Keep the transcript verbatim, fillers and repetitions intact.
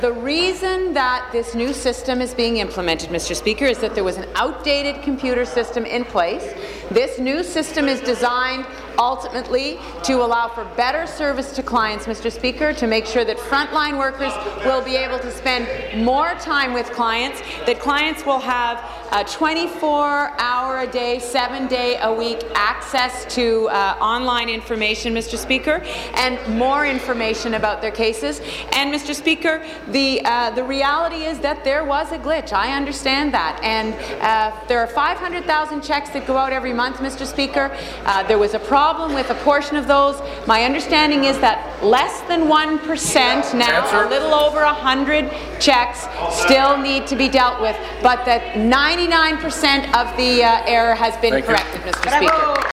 The reason that this new system is being implemented, Mister Speaker, is that there was an outdated computer system in place. This new system is designed ultimately to allow for better service to clients, Mister Speaker, to make sure that frontline workers will be able to spend more time with clients, that clients will have a twenty-four hour a day, seven day a week access to uh, online information, Mister Speaker, and more information about their cases. And, Mister Speaker, the, uh, the reality is that there was a glitch. I understand that. And uh, there are five hundred thousand checks that go out every month, Mister Speaker. Uh, there was a problem with a portion of those. My understanding is that less than one percent now, Answer. a little over one hundred checks, still need to be dealt with, but that ninety-nine percent of the uh, error has been Thank corrected, you. Mister Speaker.